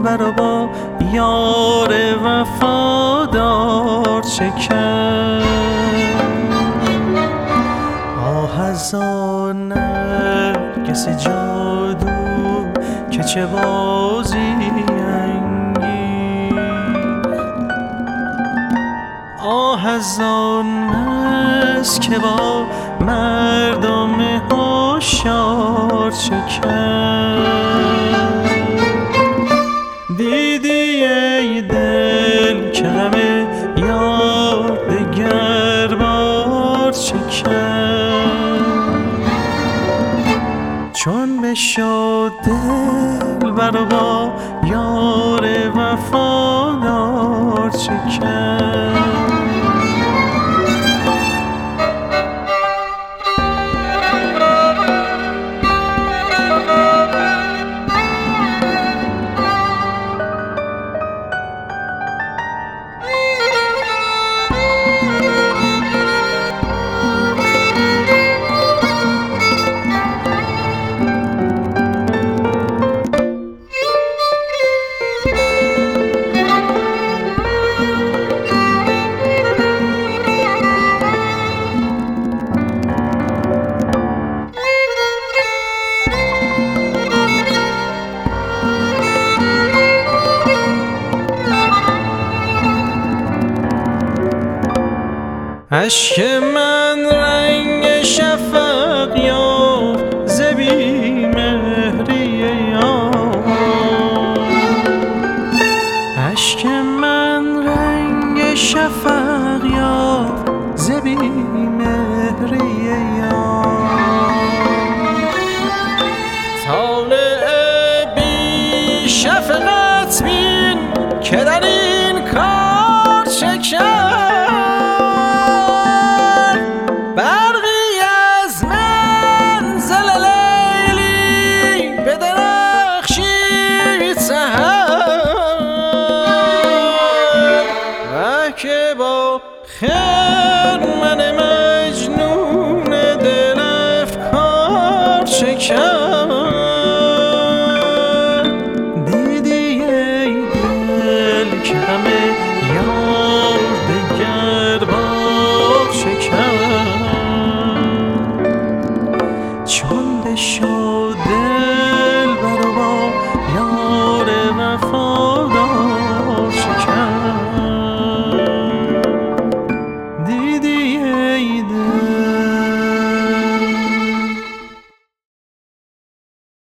برا با یار وفادار چه کرد؟ آه از آن نرگس جادو که چه بازی انگیخت، آه از آن مست که با مردم هوشیار چه کرد؟ دیدی ای دل که غم یار دگر بار چه کرد؟ چون بشد دل بر با یار وفادار چه کرد؟ اشک من رنگ شفق یافت ز بی مهری یار، اشک من رنگ شفق یافت ز بی مهری یار. طالع بی شفقت بین که در این کار چه کرد؟ برقی از منزل لیلی به درخشید سحر، و که با خرمن مجنون دل افکار چه کرد؟ دیدی ای دل که همه یار دگر بار چه کرد؟ چون بشد دل بر با یار وفادار چه کرد؟ دیدی ای دل